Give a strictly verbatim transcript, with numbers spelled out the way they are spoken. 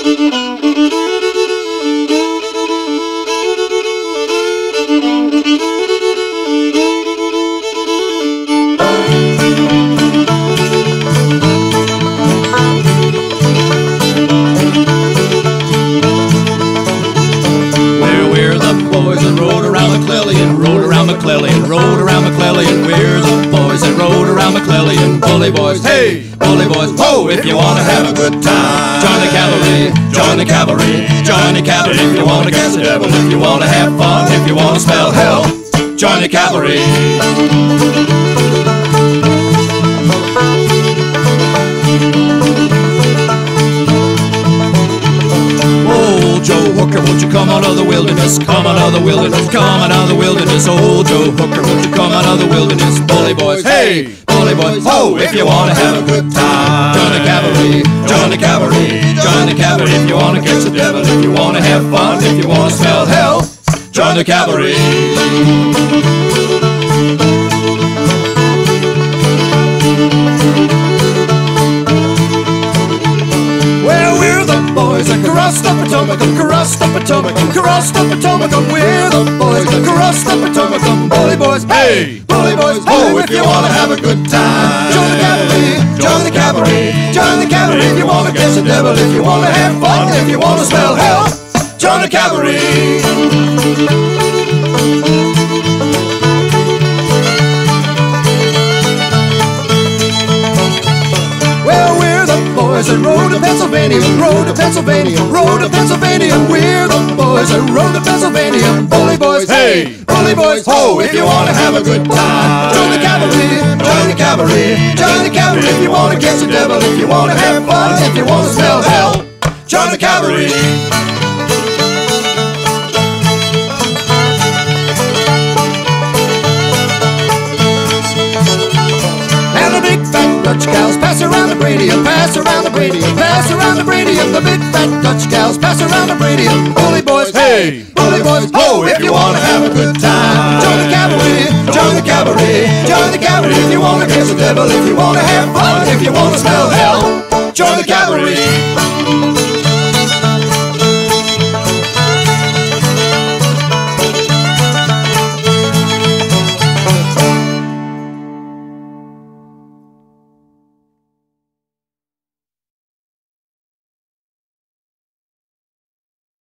McClellan, rode around McClellan. We're the boys that rode around McClellan. Bully boys, hey, bully boys, whoa! If you wanna have a good time, join the cavalry, join the cavalry, join the cavalry. If you wanna catch the devil, if you wanna have fun, if you wanna smell hell, join the cavalry. Joe Hooker, won't you come out of the wilderness? Come out of the wilderness, come out of the wilderness. Oh, Joe Hooker, won't you come out of the wilderness? Bully boys, hey, bully boys, ho! If you wanna have a good time, join the cavalry, join the cavalry, join the cavalry. If you wanna catch the devil, if you wanna have fun, if you wanna smell hell, join the cavalry. Boys that cross the Potomac, cross the Potomac, cross the Potomac. We're the boys that cross the Potomac. Bully boys, hey, bully boys, ho! If you wanna have a good time, join the cavalry, join the cavalry, join the cavalry. If you wanna catch the devil, if you wanna have fun, if you wanna smell hell, join the cavalry. Boys that rode to Pennsylvania, rode to Pennsylvania, rode to Pennsylvania. We're the boys that rode to Pennsylvania. Bully boys, hey, bully boys, ho! If you wanna have a good time, join the cavalry, join the cavalry, join the cavalry. If you wanna catch the devil, if you wanna have fun, if you wanna smell hell, join the cavalry. Dutch gals pass around the Bradium, pass around the Bradium, pass around the Bradium. The big fat Dutch gals pass around the Bradium. Bully boys, hey, bully boys, ho! If you wanna have a good time, join the cavalry, join the cavalry, join the cavalry. If you wanna catch the devil, if you wanna have fun, if you wanna smell hell, join the cavalry.